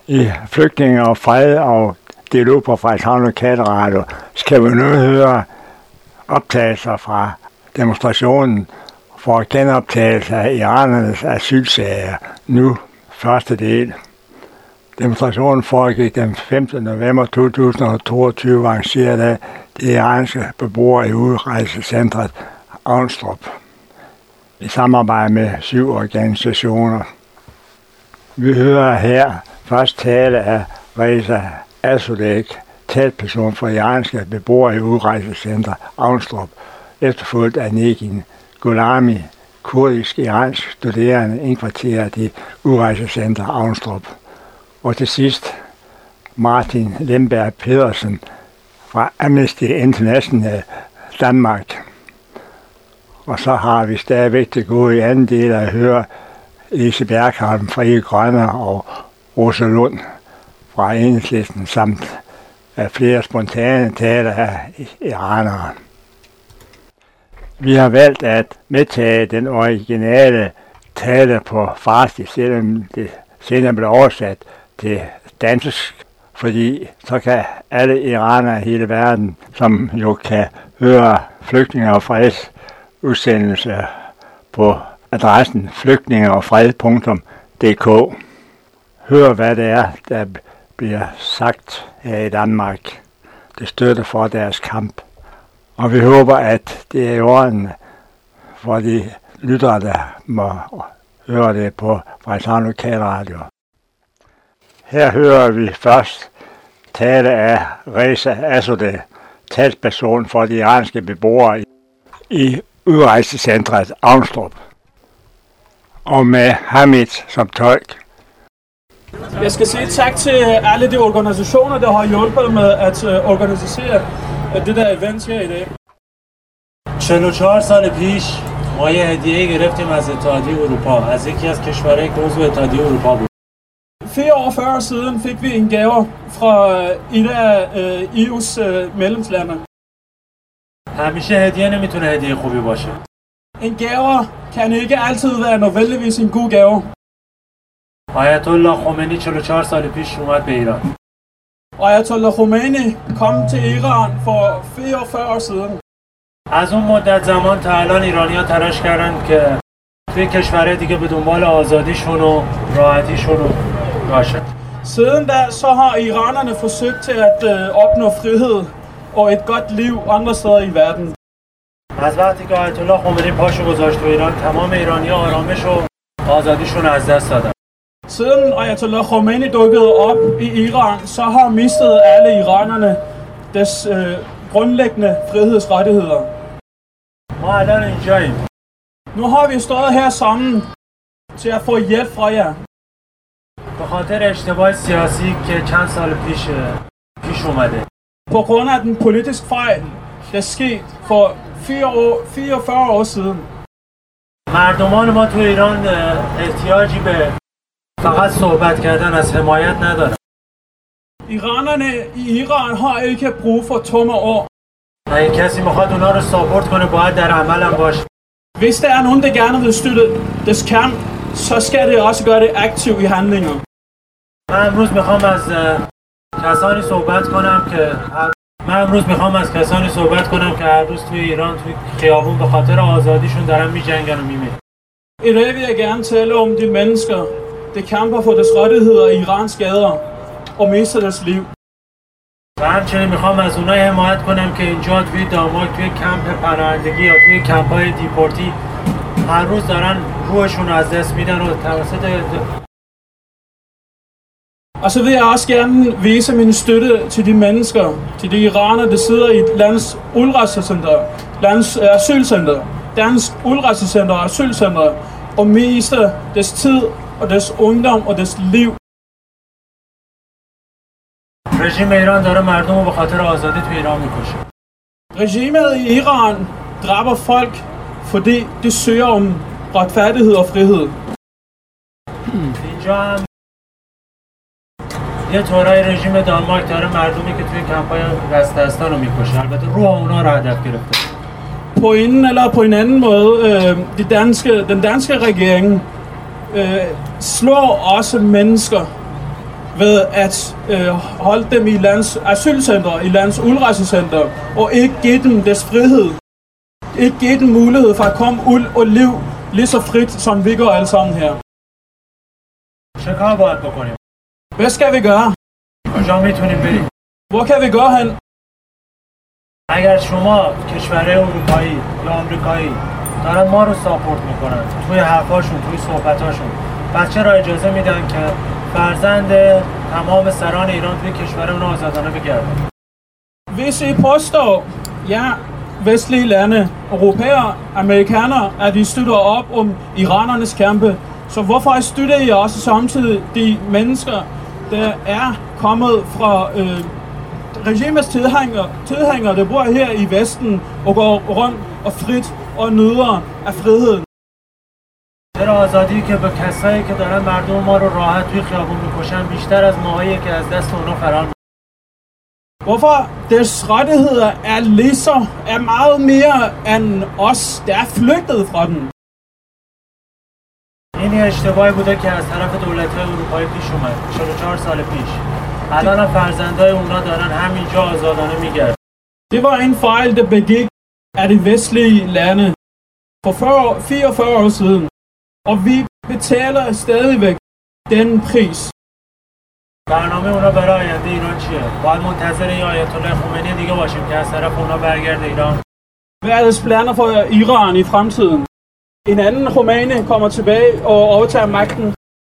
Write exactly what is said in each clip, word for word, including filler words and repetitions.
I Flygtninge og Fred og Dialog på Frederikshavn Lokalradio skal vi nu høre optagelser fra demonstrationen for genoptagelse af iranernes asylsager. Nu første del. Demonstrationen foregik den femte november to tusind og toogtyve, arrangeret af de iranske beboere i udrejsecentret Avnstrup i samarbejde med syv organisationer. Vi hører her først tale af Reza Assoulek, talsperson for iranske beboere i udrejsecentret Avnstrup, efterfulgt af Negin Gholami, kurdisk iransk studerende indkvarteret i udrejsecenter Avnstrup. Og til sidst Martin Lemberg Pedersen fra Amnesty International Danmark. Og så har vi stadigvæk det gode i anden del at høre Lise Bergholm fra Frie Grønne og Rosa Lund fra Enhedslisten samt flere spontane taler af iranere. Vi har valgt at medtage den originale tale på farsi, selvom det senere blev oversat til dansk, fordi så kan alle iranere i hele verden, som jo kan høre Flygtninge og Freds udsendelse på adressen flygtningeogfred punktum d k, hør hvad det er, der bliver sagt her i Danmark. Det støtter for deres kamp. Og vi håber, at det er i orden for de lyttere, der må høre det på Frederikshavn Lokalradio. Her hører vi først tale af Reza Assoulek, talsperson for de iranske beboere i udrejsecentret Avnstrup, og med Hamid som tolk. Jeg skal sige tak til alle de organisationer, der har hjulpet med at organisere det der event her i dag. چهل و چهار سال پیش ما یه هدیه گرفتیم از اتحادیه اروپا از یکی از کشورهای که عضو اتحادیه اروپا بود. Fire år før siden fik vi en gave fra et af E U's medlemslande. همیشه هدیه نمیتونه هدیه خوبی باشه. En gave kan ikke altid være nødvendigvis en god gave. آیت الله خمینی چهل و چهار سال پیش اومد به ایران. Ayatollah Khomeini kom til Iran for fireogfyrre år siden. از اون مدت زمان تا الان ایرانی‌ها تلاش کردن که توی کشورهای دیگه به دنبال آزادیشون و راحتیشون باشن. Siden da så har iranerne forsøgt til at øh, opnå frihed og et godt liv andre steder i verden. از وقتی که آیت الله خمینی پاشو گذاشت تو ایران تمام ایرانی‌ها آرامش و آزادیشون رو از دست دادن. Siden Ayatollah Khomeini dukkede op i Iran, så har mistet alle iranerne deres øh, grundlæggende frihedsrettigheder. ما الان اینجاییم. Nu har vi stået her sammen til at få hjælp fra jer. به خاطر اشتباه سیاسی که چند سال پیش پیش اومده. På grund af den politiske fejl, der skete for fireogfyrre år siden. مردمان ما تو ایران احتیاجی به فقط صحبت کردن از حمایت ندارن. Iranerne i Iran har ikke brug for tomme ord. اگه کسی میخواد اونا رو ساپورت کنه باید در عمل هم باشه. Hvis der er nogen, der gerne vil støtte deres kamp, så skal det også gøre det aktivt i handlinger. من امروز میخوام از کسانی صحبت کنم که من امروز میخوام از کسانی صحبت کنم که هر روز توی ایران توی خیابون به خاطر آزادیشون دارن میجنگن و میمیرن. I dag vil jeg gerne tale om de mennesker, der kæmper for deres rettigheder i Irans gader og mister deres liv. و همچنین میخوام از اونایی حمایت کنم که اینجا توی داماک توی کمپ پناهندگی یا توی کمپ‌های دیپورتی هر روز دارن روحشون رو از دست میدن و توسط. Og så vil jeg også gerne vise min støtte til de mennesker, til de iranere, der sidder i landets udrejsecenter, landets asylcenter, dansk udrejsecenter og asylcenter, og mister deres tid og deres ungdom og deres liv. رژیم ایران داره مردم رو به خاطر آزادی تو ایران میکشه. Regimet i Iran dræber folk, fordi de søger om retfærdighed og frihed. اینجا هم یه طورای رژیم دانمارک داره مردمی که توی کمپای رسته هستن رو میکشه. البته روح اونا رو هدف گرفته. På en eller på en anden måde, øh, de danske, den danske regering øh, slår også mennesker ved at øh, holde dem i lands asylcenter, i lands udrejsecenter, og ikke give dem deres frihed. Ikke give dem mulighed for at komme ud og leve lige så frit, som vi gør alle sammen her. چه کار باید بکنیم؟ Hvad skal vi gøre? کجا میتونیم بریم؟ Hvor kan vi gå hen? اگر شما کشورهای اروپایی یا آمریکایی دارن ما رو ساپورت میکنن توی حرفاشون، توی صحبتاشون، پس چرا اجازه میدن که فرزند تمام سران ایران توی کشور اون آزادانه بگردن؟ Hvis I påstår, ja, vestlige lande, europæere, amerikanere, at I støtter op om iranernes kampe, så hvorfor støtter I også samtidig de mennesker, der er kommet fra øh, regimets tilhængere, tilhængere, der bor her i Vesten og går rundt og frit og nyder af friheden? چرا آزادی که به کسایی که دارن مردم ما رو راحت توی خیابون میکشن بیشتر از ماهایی که از دست اونا فرار میکنن؟ Hvorfor deres rettigheder er lige så, er meget mere end os, der er flygtet fra den? این اشتباهی بوده که از طرف دولت‌های اروپایی پیش اومد چهل و چهار سال پیش. الان هم فرزندای اونا دارن همینجا آزادانه میگردن. Det var en fejl, der begik af de vestlige lande for fireogfyrre år siden, og vi betaler stadigvæk den pris. برنامه اونا برای آینده ایران چیه؟ باید منتظر این آیت الله خمینی دیگه باشیم که از طرف اونا برگرده ایران. Hvad er deres planer for Iran i fremtiden? En anden Khomeini kommer tilbage og overtager magten.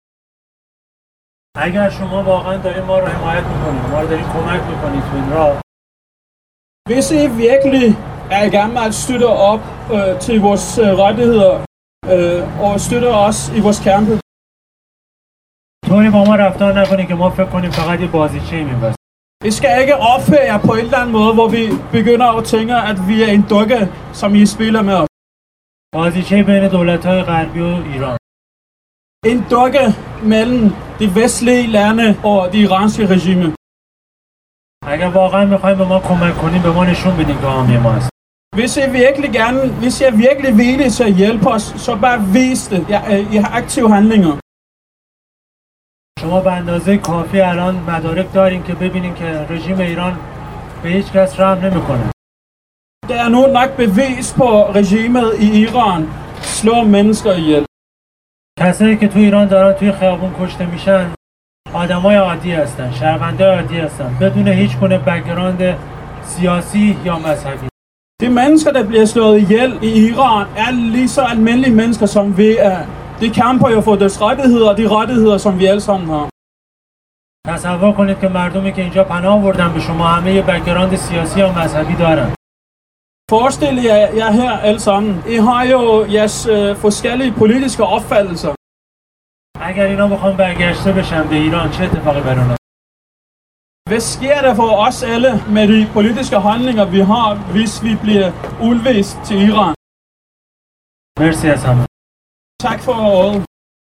اگر شما واقعا دارین ما رو حمایت میکنید، ما رو دارین کمک میکنید تو این راه. Hvis I virkelig er i gang med at støtte op øh, til vores øh, rettigheder øh, og støtte os i vores kampe, طوری با ما رفتار نکنید که ما فکر کنیم فقط یه بازیچه‌ایم این وسط. I skal ikke opføre jer på en eller anden måde, hvor vi begynder at tænke, at vi er en dukke, som I spiller med os. بازیچه بین دولت‌های غربی و ایران. En dukke mellem de vestlige lande og det iranske regime. اگر واقعا می‌خواید به ما کمک کنید به ما نشون بدین که حامی ما هست. Hvis I virkelig gerne, hvis I er virkelig villige til at hjælpe os, så bare vis det i aktive handlinger. شما به اندازه کافی الان مدارک دارین که ببینین که رژیم ایران به هیچ کس رحم نمیکنه. Der er nu nok bevis på regimet i Iran slår mennesker ihjel. کسایی که تو ایران دارن توی خیابون کشته میشن آدمای عادی هستن، شهروندای عادی هستن بدون هیچ گونه بک‌گراند سیاسی یا مذهبی. De mennesker der bliver slået ihjel i Iran er lige så almindelige mennesker som vi er. De kæmper jo for deres rettigheder, de rettigheder som vi alle sammen har. تصور کنید که مردمی که اینجا پناه آوردن به شما همه یه بک‌گراند سیاسی یا مذهبی دارن. Forestil jer, jer her alle sammen. I har jo jeres øh, forskellige politiske opfattelser. اگر اینا بخوام برگشته بشن به ایران چه اتفاقی بر اونها؟ Hvad sker der for os alle med de politiske handlinger vi har, hvis vi bliver udvist til Iran? مرسی از همه. Tak for ordet.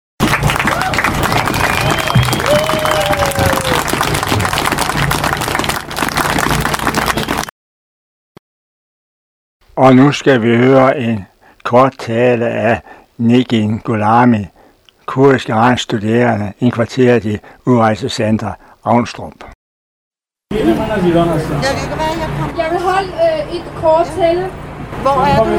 Og nu skal vi høre en kort tale af Negin Gholami, kurdisk iransk studerende, inkvarteret i udrejsecenter Avnstrup. Jeg vil holde øh, et kort tale. Hvor er du?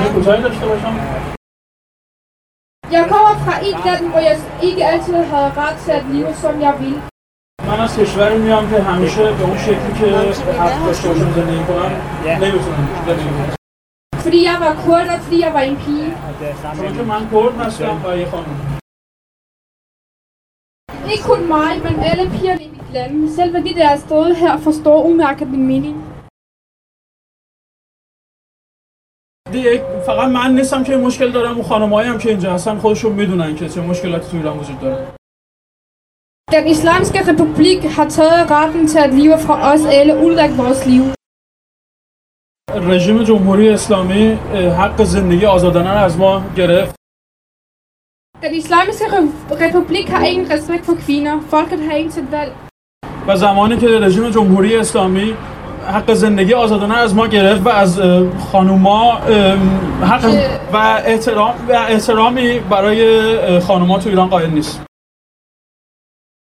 Jeg kommer fra et land, hvor jeg ikke altid har ret til at leve, som jeg vil. من از کشوری میام که همیشه به اون شکلی که حق داشته باشم زندگی کنم نمیتونم. Fordi jeg var kurd, og fordi jeg var en pige. چون که من کرد هستم و یه خانم. Ikke kun mig, men alle pigerne i mit land. Selv de der er stået her forstår umærket min mening. Det er ikke فقط من نیستم که مشکل دارم و خانمایی هم که اینجا هستن خودشون میدونن که چه مشکلاتی تو ایران وجود داره. Den islamiske republik har taget retten til at leve fra os alle, udlægge vores liv. رژیم جمهوری اسلامی حق زندگی آزادانه را از ما گرفت. Den islamiske republik har ingen respekt for kvinder. Folket har intet valg. و زمانی که رژیم جمهوری اسلامی حق زندگی آزادانه از ما گرفت و از خانوما حق و احترام و احترامی برای خانوما تو ایران قائل نیست.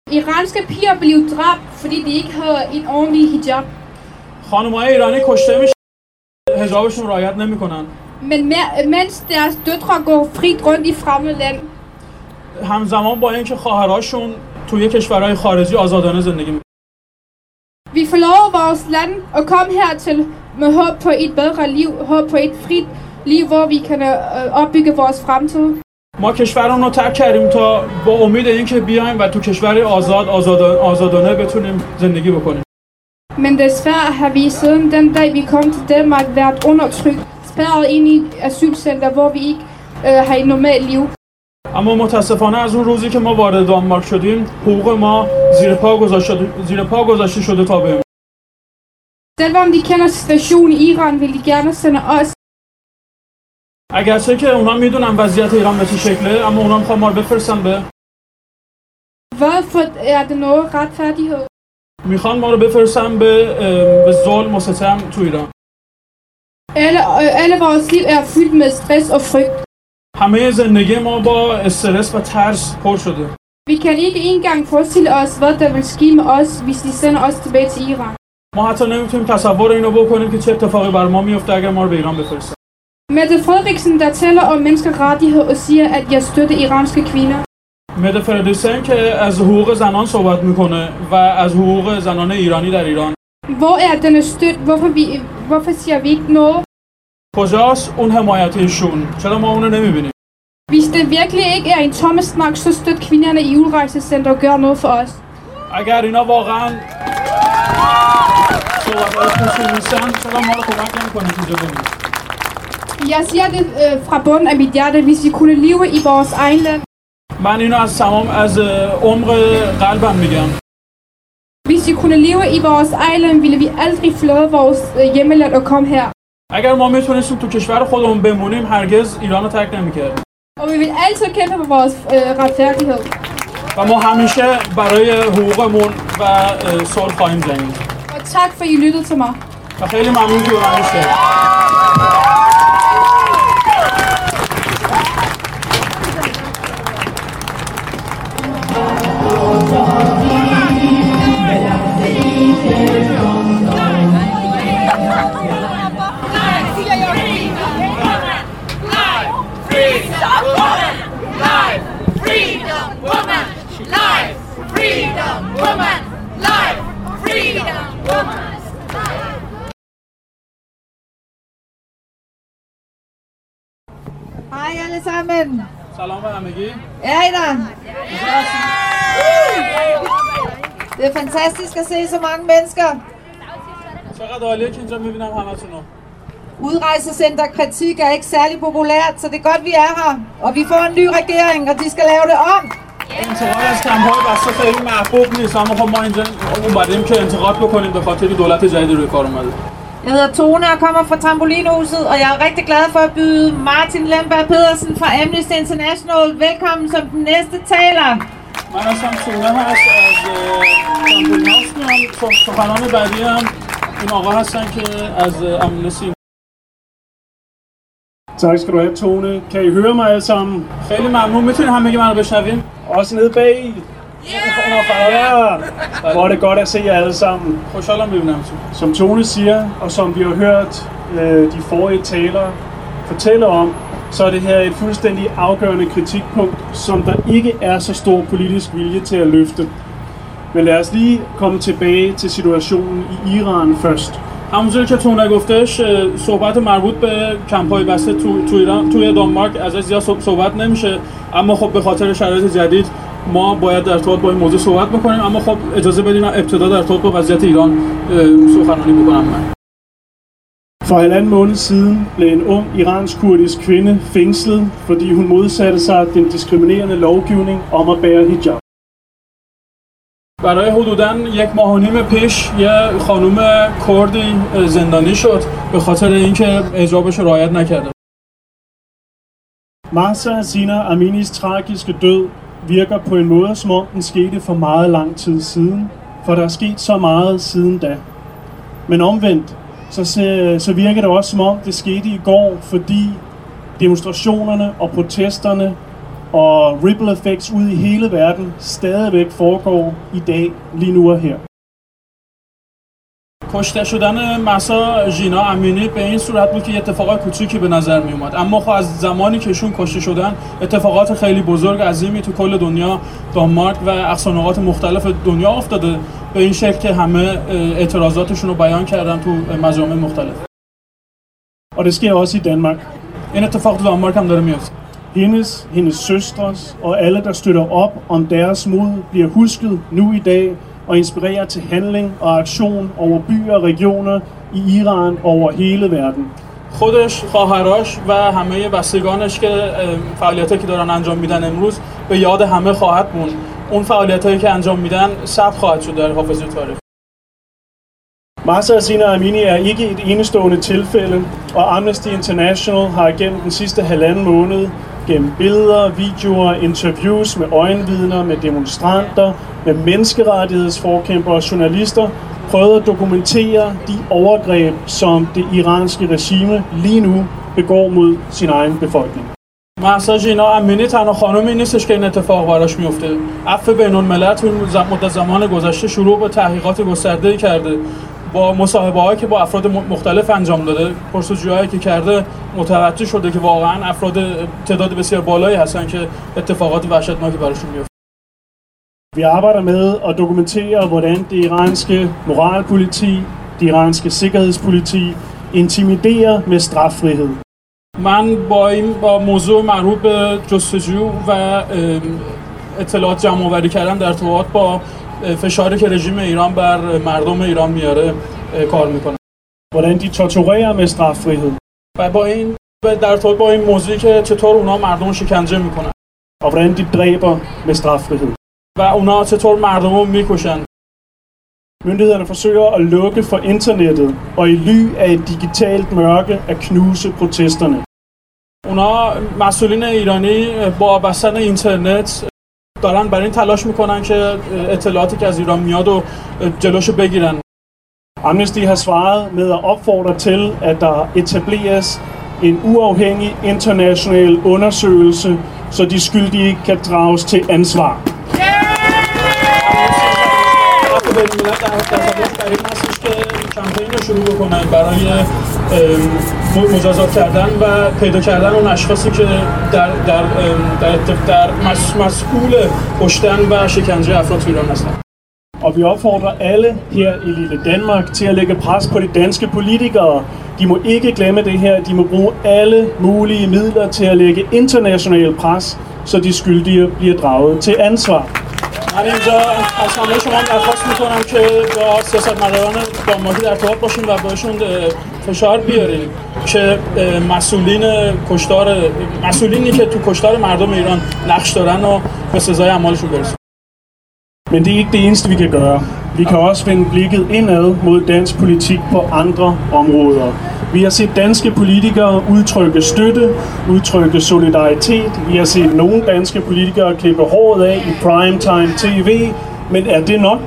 Iranske piger blev dræbt, fordi de ikke havde en ordentlig hijab. خانم‌های ایرانی کشته میشن حجابشون رعایت نمی‌کنن. Men mer- mens deres døtre går frit rundt i fremmede land. همزمان با اینکه خواهراشون توی کشورهای خارجی آزادانه زندگی می‌کنن. Vi forlader vores land og kom hertil med håb på et bedre liv, håb på et frit liv, hvor vi kan øh, opbygge vores fremtid. ما کشورمون رو ترک کردیم تا با امید اینکه بیایم و تو کشور آزاد آزادانه بتونیم زندگی بکنیم. Men desværre har vi siden den dag vi kom til Danmark været undertrykt, spærret ind i asylcenter, hvor vi ikke øh, har et normalt liv. اما متاسفانه از اون روزی که ما وارد دانمارک شدیم حقوق ما زیر پا گذاشته زیر پا گذاشته شده تا به Selvom de kender situationen i Iran, vil de gerne sende os. اگرچه که اونا میدونن وضعیت ایران به چه شکله، اما اونا میخوان ما رو بفرستن به Hvorfor er det noget retfærdighed? میخوان ما رو بفرستن به به ظلم و ستم تو ایران. Alle, alle vores liv er fyldt med stress og frygt. همه زندگی ما با استرس و ترس پر شده. Vi kan ikke engang forestille os, hvad der vil ske med os, hvis de sender os tilbage til Iran. ما حتی نمیتونیم تصور اینو بکنیم که چه اتفاقی بر ما میفته اگر ما رو به ایران بفرستن. Mette Frederiksen, der taler om menneskerettighed og siger, at jeg støtter iranske kvinder. مده فردریکسن که از حقوق زنان صحبت میکنه و از حقوق زنان ایرانی در ایران. Hvor er denne støt? Hvorfor, vi, hvorfor siger vi ikke noget? کجاست اون حمایت ایشون؟ چرا ما اونو نمیبینیم؟ Hvis det virkelig ikke er en tomme snak, så støt kvinderne i udrejsecenter og gør noget for os. اگر اینا واقعا صحبت‌های خوشی نیستن چرا ما رو کمک نمی‌کنن اینجا بمونیم؟ Jeg siger det øh, fra bunden af mit hjerte, hvis vi kunne leve i vores egen land. من اینو از تمام از عمق قلبم میگم. Hvis vi kunne leve i vores egen land, ville vi aldrig forlade vores øh, hjemmeland og komme her. اگر ما میتونستیم تو کشور خودمون بمونیم هرگز ایران رو ترک نمی‌کردیم. Og vi vil altid kæmpe for vores øh, retfærdighed. و ما همیشه برای حقوقمون و صلح خواهیم جنگید. Og tak for, at I lyttede til mig. و خیلی ممنون که به من گوش کردید. Hej alle sammen. سلام به همگی. Er I der? Det er fantastisk at se så mange mennesker. چقدر عالیه که اینجا میبینم همتون رو. Udrejsecenterkritik er ikke særlig populært, så det er godt vi er her. Og vi får en ny regering, og de skal lave det om. انتقاد از کمپ‌های بسته خیلی محبوب نیست، اما خب ما اینجا اومدیم که انتقاد بکنیم به خاطر دولت جدید روی کار اومده. Jeg hedder Tone og kommer fra Trampolinhuset, og jeg er rigtig glad for at byde Martin Lemberg Pedersen fra Amnesty International velkommen som den næste taler. من هستم تونه هست از ترامپولین هاوس میام. سخنان بعدی هم این آقا هستن که از امنستی. Tak skal du have, Tone. Kan I høre mig alle sammen? خیلی ممنون. میتونید همگی من رو بشنویم؟ Også nede bag. Ja! Hvor er det godt at se jer alle sammen. خوشحالم ببینمتون. Som Tone siger, og som vi har hørt øh, de forrige talere fortælle om, så er det her et fuldstændig afgørende kritikpunkt, som der ikke er så stor politisk vilje til at løfte. Men lad os lige komme tilbage til situationen i Iran først. همونجوری که تونه گفتش صحبت مربوط به کمپ‌های بسته تو تو ایران توی دانمارک ازش زیاد صحبت نمیشه، اما خب به خاطر شرایط جدید ما باید در ارتباط با این موضوع صحبت بکنیم. اما خب اجازه بدید من ابتدا در ارتباط با وضعیت ایران سخنرانی بکنم. من For halvanden måned siden blev en ung iransk-kurdisk kvinde fængslet, fordi hun modsatte sig den diskriminerende lovgivning om at bære hijab. برای حدوداً یک ماه و نیم پیش یه خانم کردی زندانی شد به خاطر اینکه حجابش رو رعایت نکرده. Mahsa Zina Aminis tragiske død virker på en måde, som om den skete for meget lang tid siden, for der er sket så meget siden da. Men omvendt, så, så virker det også som om det skete i går, fordi demonstrationerne og protesterne og ripple effects ud i hele verden stadigvæk foregår i dag, lige nu og her. کشته شدن مهسا ژینا امینی به این صورت بود که اتفاقات کوچیکی به نظر می اومد، اما خب از زمانی که ایشون کشته شدن اتفاقات خیلی بزرگ عظیمی تو کل دنیا، دانمارک و اقصانقاط مختلف دنیا افتاده، به این شکل که همه اعتراضاتشون رو بیان کردن تو مجامع مختلف. Og det sker også i Danmark. این اتفاق تو دانمارک هم داره میفته. Hendes, hendes søstres og alle, der støtter op om deres mod, bliver husket nu i dag og inspirerer til handling og aktion over byer og regioner i Iran over hele verden. خودش، خواهرش و همه بستگانش که فعالیتایی که دارن انجام میدن امروز به یاد همه خواهد موند. اون فعالیتایی که انجام میدن ثبت خواهد شد در حافظه تاریخ. Mahsa Amini er ikke et enestående tilfælde, og Amnesty International har gennem den sidste halvanden måned gennem billeder, videoer, interviews med øjenvidner, med demonstranter, med menneskerettighedsforkæmpere og journalister prøvet at dokumentere de overgreb, som det iranske regime lige nu begår mod sin egen befolkning. مهسا ژینا امینی تنها خانمی نیستش که این اتفاق براش میفته. عفو بین‌الملل تو مدت زمان گذشته شروع به تحقیقات گسترده‌ای کرده. با مصاحبه‌هایی که با افراد مختلف انجام داده، پرسجوهایی که کرده، متوجه شده که واقعا افراد تعداد بسیار بالایی هستن که اتفاقات وحشتناکی براشون میفته. Vi arbejder med at dokumentere, hvordan det iranske moralpoliti, det iranske sikkerhedspoliti intimiderer med straffrihed. من با این با موضوع مربوط به جستجو و اطلاعات جمع آوری کردن در ارتباط با فشاری که رژیم ایران بر مردم ایران میاره کار میکنه. Hvordan de torturerer med straffrihed. و با این در ارتباط با این موضوعی که چطور اونا مردم شکنجه میکنن. Og hvordan de dræber med straffrihed. و اونا چطور مردم رو میکشن. Myndighederne forsøger at lukke for internettet og i ly af et digitalt mørke at knuse protesterne. اونا مسئولین ایرانی با بستن اینترنت دارن برای این تلاش میکنن که اطلاعاتی که از ایران میاد و جلوشو بگیرن. Amnesty har svaret med at opfordre til, at der etableres en uafhængig international undersøgelse, så de skyldige kan drages til ansvar. کمپین رو شروع بکنن برای مجازات کردن و پیدا کردن اون اشخاصی که در در در, در مسئول کشتن و شکنجه افراد تو ایران هستن. Og vi opfordrer alle her i lille Danmark til at lægge pres på de danske politikere. De må ikke glemme det her. De må bruge alle mulige midler til at lægge international pres, så de skyldige bliver draget til ansvar. من اینجا از همه شما درخواست میکنم که با سیاستمداران دانمارکی در ارتباط باشین و بهشون فشار بیارین که مسئولین کشتار مسئولینی که تو کشتار مردم ایران نقش دارن و به سزای اعمالشون برسونن. Men det er ikke det eneste, vi kan gøre. Vi kan også vende blikket indad mod dansk politik på andre områder. Vi har set danske politikere udtrykke støtte, udtrykke solidaritet. Vi har set nogle danske politikere klippe håret af i primetime tv. Men er det nok?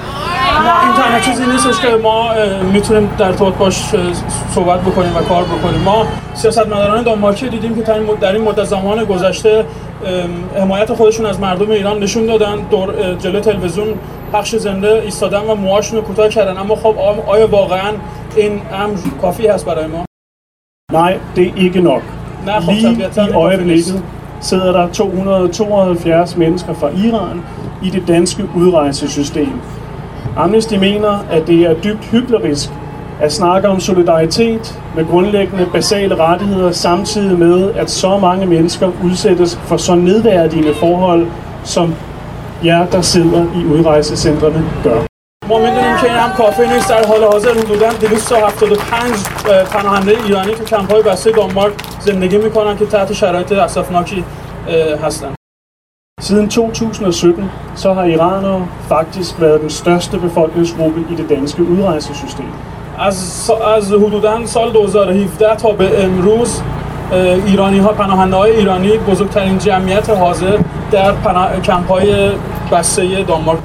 ما این تنها چیزی نیستش که ما میتونیم در ارتباط باش صحبت بکنیم و کار بکنیم. ما سیاستمداران دانمارکی دیدیم که در این مدت زمان گذشته حمایت خودشون از مردم ایران نشون دادن، دور جلوی تلویزیون پخش زنده ایستادن و موهاشون رو کوتاه کردن. اما خب آیا واقعا این امر کافی هست برای ما؟ Nej, det er ikke nok. Lige i øjeblikket sidder der to hundrede og tooghalvfjerds mennesker fra Iran i det danske udrejsesystem. Amnesty mener, at det er dybt hyklerisk at snakke om solidaritet med grundlæggende basale rettigheder, samtidig med, at så mange mennesker udsættes for så nedværdigende forhold, som jer, der sidder i udrejsecentrene, gør. ما میدونیم که این هم کافی نیست. در حال حاضر حدوداً دویست و هفتاد و پنج پناهنده ایرانی تو کمپ‌های بسته دانمارک زندگی میکنن که تحت شرایط اسفناکی هستن. Siden to tusind og sytten så har iranere faktisk været den største befolkningsgruppe i det danske udrejsesystem. از از حدوداً سال دو هزار و هفده تا به امروز ایرانی ها پناهنده های ایرانی بزرگترین جمعیت حاضر در کمپ‌های بسته دانمارک.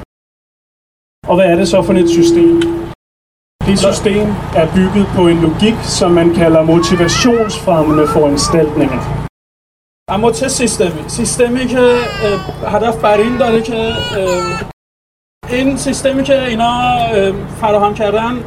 Og hvad er det så for et system? Det system er bygget på en logik, som man kalder motivationsfremmende foranstaltninger. اما چه سیستمی؟ سیستمی که هدف بر این داره که این سیستمی که اینا فراهم کردن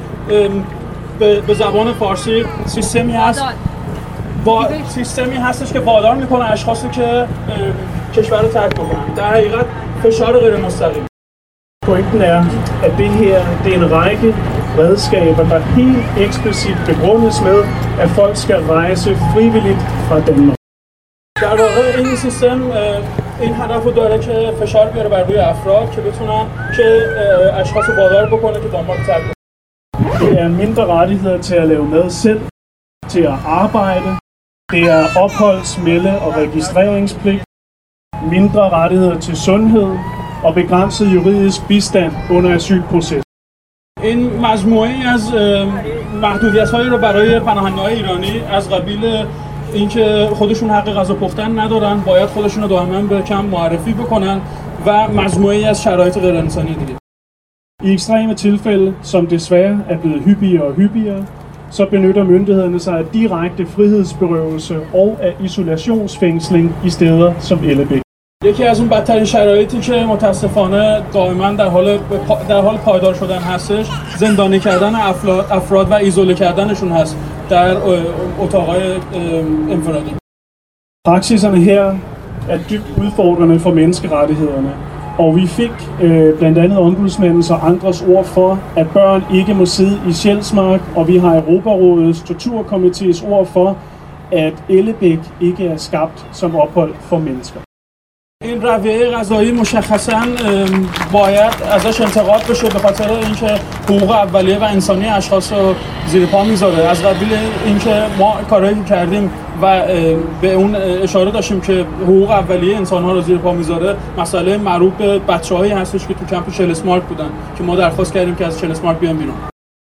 به زبان فارسی سیستمی هست با سیستمی هستش که وادار میکنه اشخاصی که کشور رو ترک بکنن. در حقیقت فشار غیر مستقیم. Pointen er, at det her det er en række redskaber, der helt eksplicit begrundes med, at folk skal rejse frivilligt fra Danmark. در واقع این سیستم این هدف رو داره که فشار بیاره بر روی افراد که بتونن که اشخاص وادار بکنه که دانمارک ترک کنن. Det er mindre rettigheder til at lave mad selv, til at arbejde. Det er opholds-, melde- og registreringspligt. Mindre rettigheder til sundhed og begrænset juridisk bistand under asylproces. این مجموعه‌ای از محدودیت‌هایی رو برای پناهندگان ایرانی از قبیل اینکه خودشون حق غذا پختن ندارن، باید خودشون رو دائما به کم معرفی بکنن و مجموعه‌ای از شرایط غیر انسانی دیگه. I ekstreme tilfælde, som desværre er blevet hyppigere og hyppigere, så benytter myndighederne sig af direkte frihedsberøvelse og af isolationsfængsling i steder som Ellebæk. یکی از اون بدترین شرایطی که متاسفانه دائما در حال در حال پایدار شدن هستش، زندانی کردن افراد افراد و ایزوله کردنشون هست در اتاقای انفرادی. Praksiserne her er dybt udfordrende for menneskerettighederne, og vi fik øh, blandt andet ombudsmandens og andres ord for, at børn ikke må sidde i Sjælsmark, og vi har Europarådets torturkomités ord for, at Ellebæk ikke er skabt som ophold for mennesker. این رویه قضایی مشخصاً باید ازش انتقاد بشه به خاطر اینکه حقوق اولیه و انسانی اشخاص رو زیر پا میذاره. از قبیل اینکه ما کارهایی که کردیم و به اون اشاره داشتیم که حقوق اولیه انسان‌ها رو زیر پا میذاره، مسئله مربوط به بچه‌هایی هستش که تو کمپ شلسمارک بودن که ما درخواست کردیم که از شلسمارک بیان بیرون.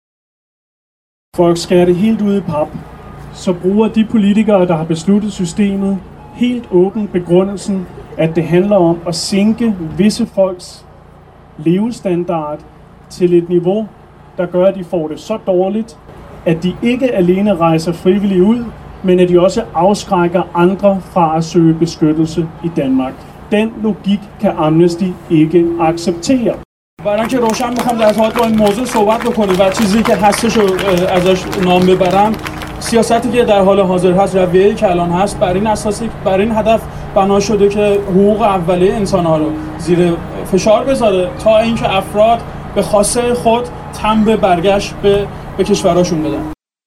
For at skære det helt ud i pap, så bruger de politikere, der har besluttet systemet, helt åbent begrundelsen, at det handler om at sænke visse folks levestandard til et niveau, der gør, at de får det så dårligt, at de ikke alene rejser frivilligt ud, men at de også afskrækker andre fra at søge beskyttelse i Danmark. Den logik kan Amnesty ikke acceptere. برای اینکه روشن بخوام در ارتباط با این موضوع صحبت بکنیم و چیزی که هستش رو ازش نام ببرم، سیاستی که در حال حاضر هست، رویه‌ای که الان هست، بر این اساسی بر این هدف بنا شده که حقوق اولیه انسان‌ها رو زیر فشار بذاره تا اینکه افراد به خواسته خود تن به برگشت به به کشوراشون بدن.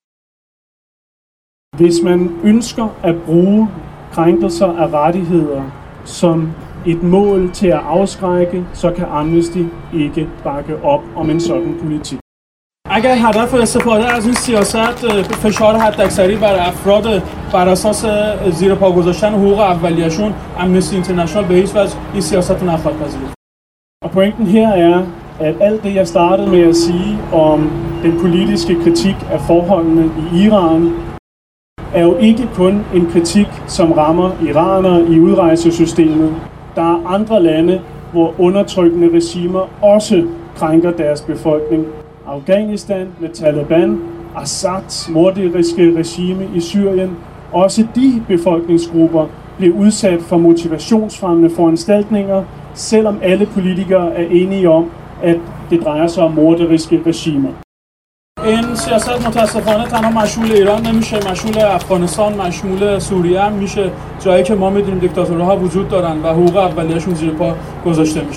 Hvis man ønsker at bruge krænkelser af rettigheder som et mål til at afskrække, så kan Amnesty ikke bakke op om en sådan politik. اگر هدف استفاده از این سیاست فشار حداکثری بر افراد بر اساس زیر پا گذاشتن حقوق اولیه‌شون، امنستی اینترنشنال به هیچ وجه این سیاست رو نخواهد پذیرفت. Og pointen her er, at alt det jeg startede med at sige om den politiske kritik af forholdene i Iran, er jo ikke kun en kritik, som rammer iranere i udrejsesystemet. Der er andre lande, hvor undertrykkende regimer også krænker deres befolkning. Afghanistan med Taliban, Assads morderiske regime i Syrien. Også de befolkningsgrupper blev udsat for motivationsfremmende foranstaltninger, selvom alle politikere er enige om, at det drejer sig om morderiske regimer. این سیاست متاسفانه تنها مشمول ایران نمیشه، مشمول افغانستان، مشمول سوریه هم میشه، جایی که ما میدونیم دیکتاتورها وجود دارن و حقوق اولیه‌شون زیر پا گذاشته میشه.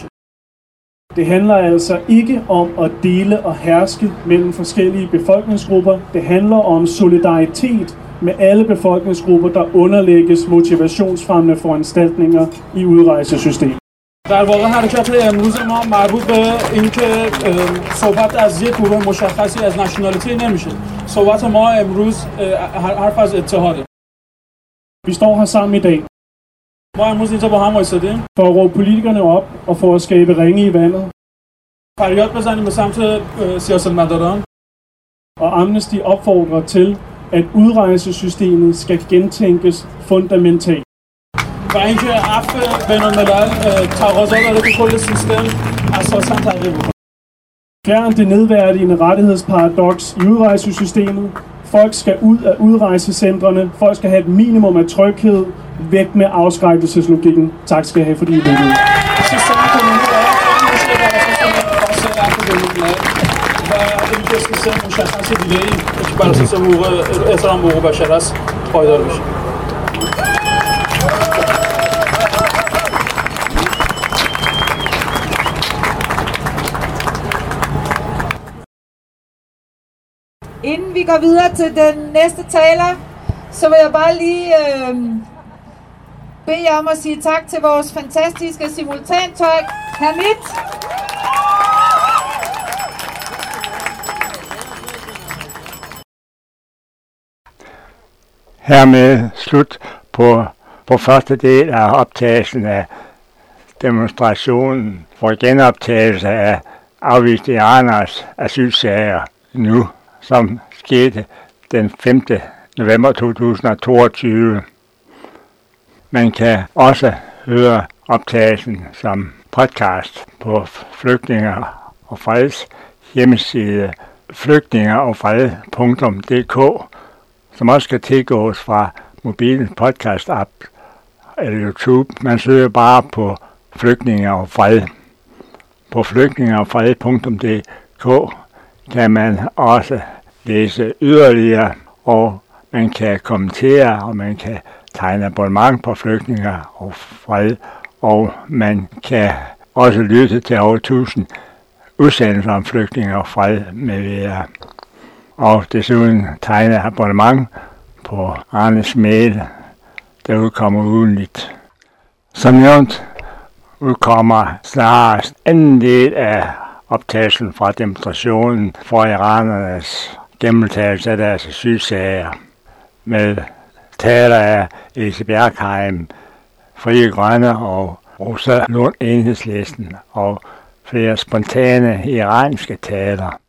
Det handler altså ikke om at dele og herske mellem forskellige befolkningsgrupper. Det handler om solidaritet med alle befolkningsgrupper, der underlægges motivationsfremmende foranstaltninger i udrejsesystemet. در واقع حرکت امروز ما مربوط به اینکه صحبت از یک گروه مشخصی از نشنالیتی نمیشه. صحبت ما امروز حرف از اتحاده. Vi står her sammen i dag ما امروز اینجا با هم وایسادیم for at råbe politikerne op og for at skabe ringe i vandet. فریاد بزنیم به سمت سیاستمداران. Og Amnesty opfordrer til, at udrejsesystemet skal gentænkes fundamentalt. و اینکه عفو بین الملل تقاضا داره که کل سیستم اساساً تغییر بکنه. Fjern det nedværdigende rettighedsparadoks i udrejsesystemet. Folk skal ud af udrejsecentrene. Folk skal have et minimum af tryghed. Væk med afskrækkelseslogikken. Tak skal jeg have, fordi I lyttede. القسم مشخص دیگه ای که بر اساس حقوق احترام حقوق بشر است پایدار بشه. Inden vi går videre til den næste taler, så vil jeg bare lige øh, bede jer om at sige tak til vores fantastiske simultantolk, Hamid. Hermed slut på, på første del af optagelsen af demonstrationen for genoptagelse af afviste iraners asylsager nu, som skete den femte november to tusind og toogtyve. Man kan også høre optagelsen som podcast på Flygtninger og Freds hjemmeside flygtninger og fred punktum d k, som også kan tilgås fra mobil podcast-app eller YouTube. Man søger bare på Flygtninger og Fred. På flygtninger og fred punktum d k kan man også læse yderligere, og man kan kommentere, og man kan tegne abonnement på Flygtninger og Fred, og man kan også lytte til over tusind udsendelser om Flygtninger og Fred med videre. Og desuden tegne abonnement på Arnes mail, der udkommer ugenligt. Som nævnt udkommer snarest anden del af optagelsen fra demonstrationen for iranernes gennemtagelse af deres asylsager med taler af Else Bjergheim, Frie Grønne og Rosa Lund Enhedslisten og flere spontane iranske taler.